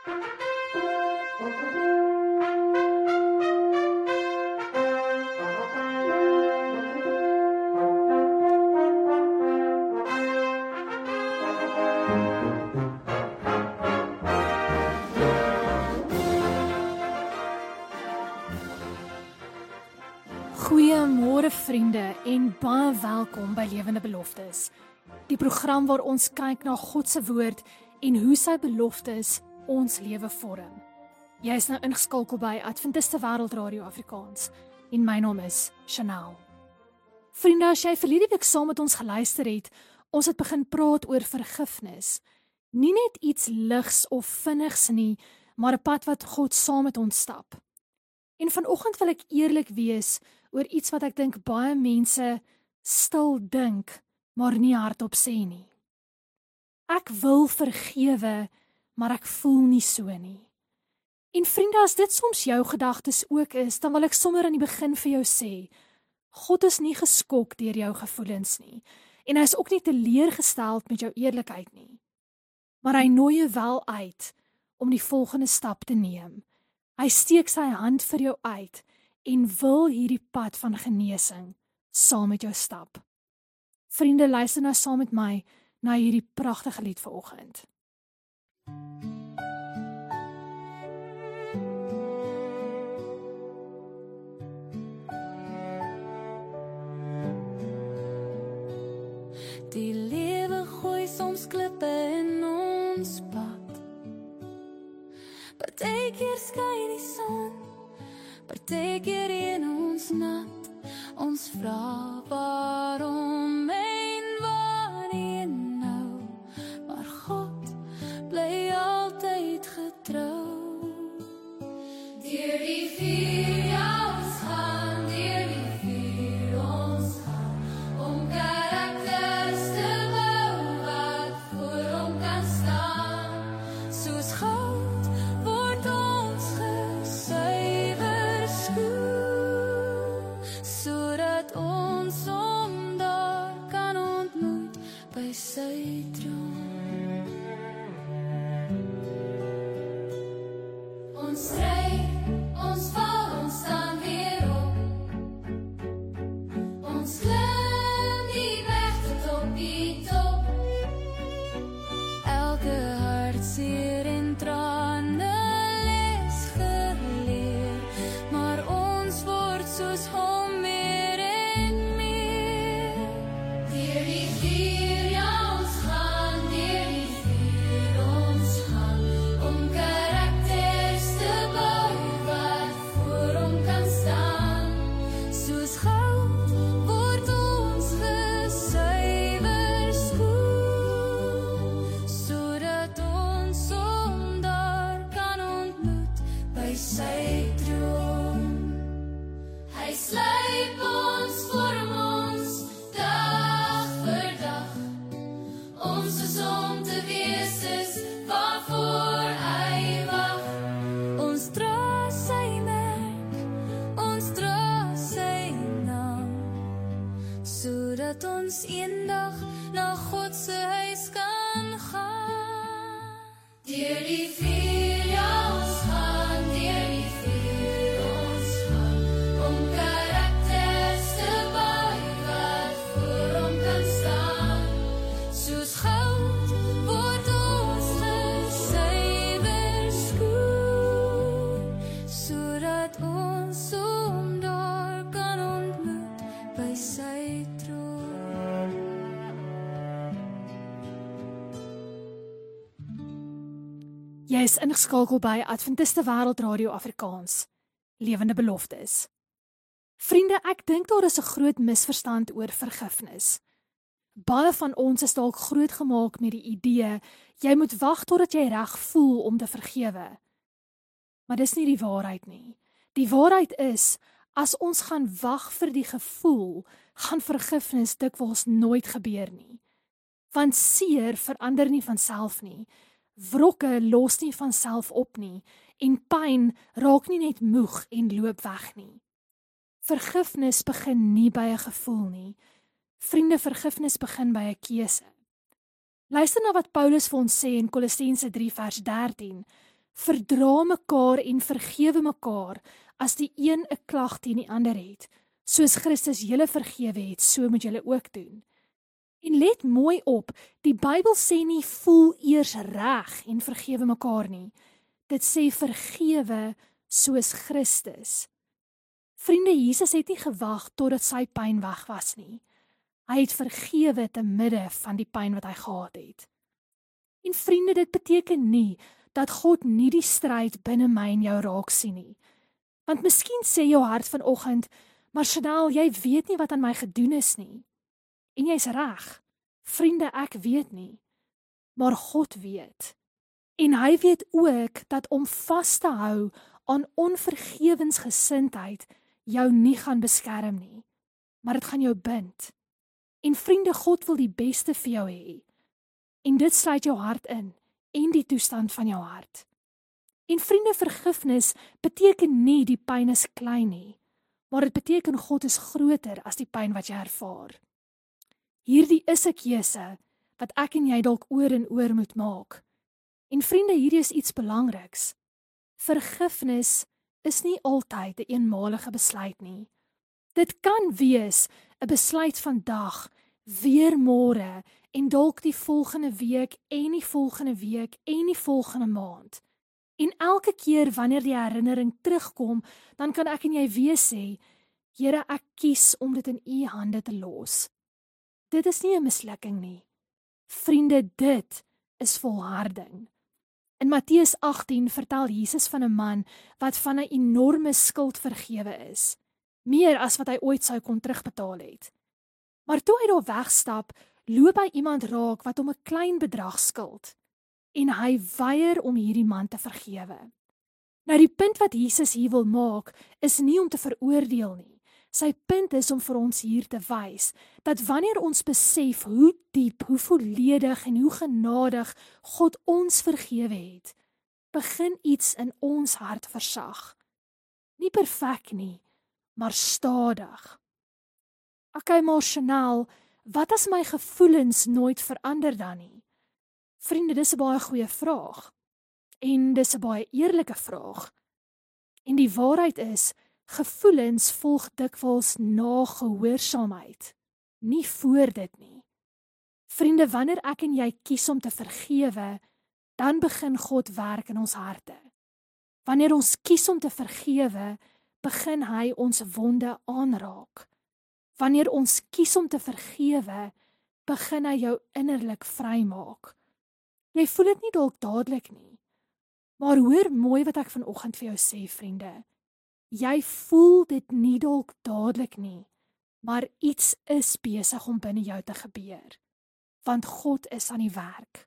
Goeiemôre vriende en baie welkom by Lewende Beloftes. Die program waar ons kyk na God se woord en hoe sy beloftes ons lewe vorm. Jy is nou ingeskakel by Adventiste Wêreld Radio Afrikaans en my naam is Chanel. Vriende, as jy verlede week saam met ons geluister het, ons het begin praat oor vergifnis. Nie net iets ligs of vinnigs nie, maar 'n pad wat God saam met ons stap. En vanoggend wil ek eerlik wees oor iets wat ek dink baie mense stil dink, maar nie hardop sê nie. Ek wil vergewe, maar ek voel nie so nie. En vriende, as dit soms jou gedagtes ook is, dan wil ek sommer aan die begin vir jou sê, God is nie geskok deur jou gevoelens nie, en hy is ook nie teleurgesteld met jou eerlikheid nie. Maar hy nooi jou wel uit om die volgende stap te neem. Hy steek sy hand vir jou uit en wil hierdie pad van genesing saam met jou stap. Vriende, luister nou saam met my na hierdie pragtige lied vanoggend. Die lewe gooi soms klippe in ons pad. Partykeer skyn die son, partykeer reën ons nat. Ons vra waarom en wanneer nou, maar God bly altyd getrou. Deur die vuur ons gaan, deur die vuur ons gaan, om karakters te bou wat voor hom kan staan. Soos goud word ons gesuiwer skoon, sodat ons hom daar kan ontmoet by sy troon. Ons stry, ons val, ons staan weer op. Ons klim die weg tot op die top. Elke hartseer en trane les geleer, maar ons word soos hom meer en meer. Deur die vuur ons gaan, deur die vuur ons gaan, om karakters te bou wat voor hom kan staan. Soos goud word ons gesuiwer skoon, sodat ons hom daar kan ontmoet by sy troon. Hy slyp ons, vorm ons dag vir dag, om soos hom te wees is waarvoor hy wag. Ons dra sy merk, ons dra sy naam, sodat ons eendag na God se huis kan gaan. Deur die vuur ons gaan, deur die vuur ons gaan, om karakters te bou wat voor hom kan staan. Soos goud word ons gesuiwer skoon, sodat ons hom daar kan ontmoet by sy troon. Jy is ingeskakel by Adventiste Wêreld Radio Afrikaans, Lewende Beloftes. Vriende, ek dink daar is 'n groot misverstand oor vergifnis. Baie van ons is dalk grootgemaak met die idee, jy moet wag totdat jy reg voel om te vergewe. Maar dis nie die waarheid nie. Die waarheid is, as ons gaan wag vir die gevoel, gaan vergifnis dikwels nooit gebeur nie. Want seer verander nie van self nie. Wrokke los nie van self op nie, en pyn raak nie net moeg en loop weg nie. Vergifnis begin nie by 'n gevoel nie. Vriende, vergifnis begin by 'n keuse. Luister na wat Paulus vir ons sê in Kolossense 3 vers 13. Verdra mekaar en vergewe mekaar as die een 'n klag teen die ander het. Soos Christus julle vergewe het, so moet julle ook doen. En let mooi op, die Bybel sê nie voel eers reg en vergewe mekaar nie. Dit sê vergewe soos Christus. Vriende, Jesus het nie gewag totdat sy pyn weg was nie. Hy het vergewe te midde van die pyn wat hy gehad het. En vriende, dit beteken nie dat God nie die stryd binne my en jou raak sien nie. Want miskien sê jou hart vanoggend, maar Chanel, jy weet nie wat aan my gedoen is nie. En jy's reg. Vriende, ek weet nie. Maar God weet. En hy weet ook dat om vas te hou aan onvergewensgesindheid jou nie gaan beskerm nie. Maar dit gaan jou bind. En vriende, God wil die beste vir jou hê. En dit sluit jou hart in en die toestand van jou hart. En vriende, vergifnis beteken nie die pyn is klein nie, maar dit beteken God is groter as die pyn wat jy ervaar. Hierdie is 'n keuse wat ek en jy dalk oor en oor moet maak. En vriende, hierdie is iets belangriks. Vergifnis is nie altyd 'n eenmalige besluit nie. Dit kan wees 'n besluit vandag, weer môre en dalk die volgende week en die volgende week en die volgende maand. En elke keer wanneer die herinnering terugkom, dan kan ek en jy weer sê, Here, ek kies om dit in U hande te los. Dit is nie 'n mislukking nie. Vriende, dit is volharding. In Matteus 18 vertel Jesus van 'n man wat van 'n enorme skuld vergewe is, meer as wat hy ooit sou kon terugbetaal het. Maar toe hy daar wegstap, loop hy iemand raak wat hom 'n klein bedrag skuld, en hy weier om hierdie man te vergewe. Nou die punt wat Jesus hier wil maak, is nie om te veroordeel nie. Sy punt is om vir ons hier te wys, dat wanneer ons besef hoe diep, hoe volledig en hoe genadig God ons vergewe het, begin iets in ons hart versag. Nie perfek nie, maar stadig. Okay, maar Chanel, wat as my gevoelens nooit verander dan nie? Vriende, dis 'n baie goeie vraag. En dis 'n baie eerlike vraag. En die waarheid is, gevoelens volg dikwels na gehoorsaamheid, nie voor dit nie. Vriende, wanneer ek en jy kies om te vergewe, dan begin God werk in ons harte. Wanneer ons kies om te vergewe, begin hy ons wonde aanraak. Wanneer ons kies om te vergewe, begin hy jou innerlik vrymaak. Jy voel dit nie dalk dadelik nie, maar hoor mooi wat ek vanoggend vir jou sê, vriende. Jy voel dit nie dalk dadelik nie, maar iets is besig om binne jou te gebeur, want God is aan die werk.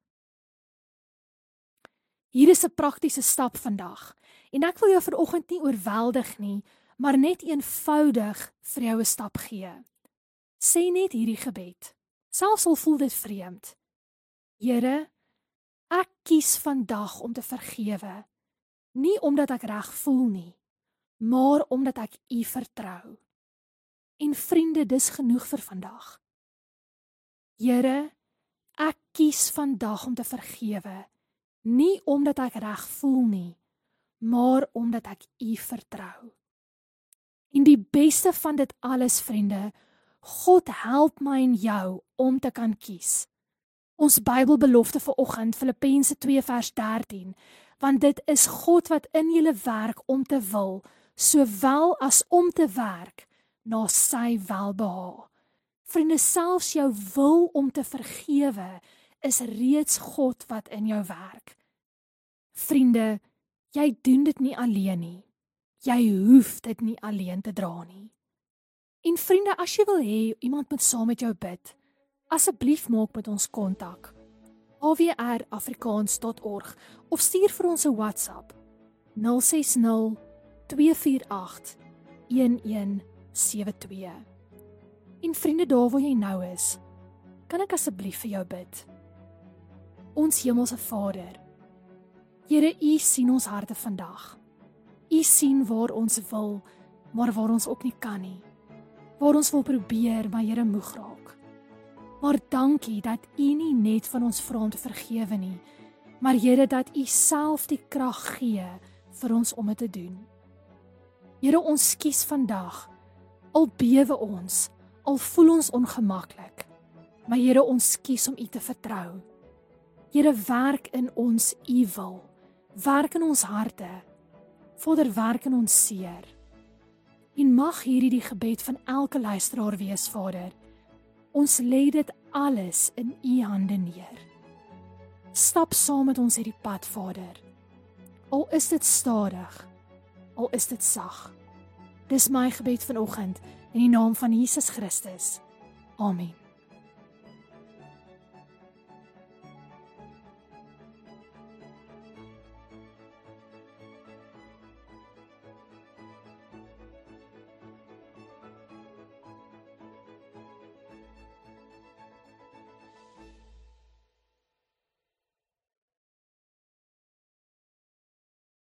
Hier is 'n praktiese stap vandag, en ek wil jou vanoggend nie oorweldig nie, maar net eenvoudig vir jou 'n stap gee. Sê net hierdie gebed, selfs al voel dit vreemd. Here, ek kies vandag om te vergewe, nie omdat ek reg voel nie, maar omdat ek U vertrou. En vriende, dis genoeg vir vandag. Here, ek kies vandag om te vergewe, nie omdat ek reg voel nie, maar omdat ek U vertrou. En die beste van dit alles, vriende, God help my en jou om te kan kies. Ons Bybelbelofte vir oggend, Filippense 2 vers 13, want dit is God wat in julle werk om te wil, sowel as om te werk na sy welbehae. Vriende, selfs jou wil om te vergewe is reeds God wat in jou werk. Vriende, jy doen dit nie alleen nie. Jy hoef dit nie alleen te dra nie. En vriende, as jy wil hê iemand moet saam met jou bid, asseblief maak met ons kontak. awrafrikaans.org of stuur vir ons 'n WhatsApp 060 248 1172. En vriende, daar waar jy nou is, kan ek asseblief vir jou bid. Ons hemelse Vader, Here, U sien ons harte vandag. U sien waar ons wil, maar waar ons ook nie kan nie. Waar ons wil probeer, maar Here, moeg raak. Maar dankie dat U nie net van ons vra om te vergewe nie, maar Here, dat U self die krag gee vir ons om dit te doen. Here, ons kies vandag, al bewe ons, al voel ons ongemaklik, maar Here, ons kies om U te vertrou. Here, werk in ons U wil, werk in ons harte, Vader, werk in ons seer. En mag hierdie die gebed van elke luisteraar wees, Vader. Ons lê dit alles in U hande neer. Stap saam met ons hierdie pad, Vader. Al is dit stadig, al is dit sag. Dis my gebed vanoggend in die naam van Jesus Christus. Amen.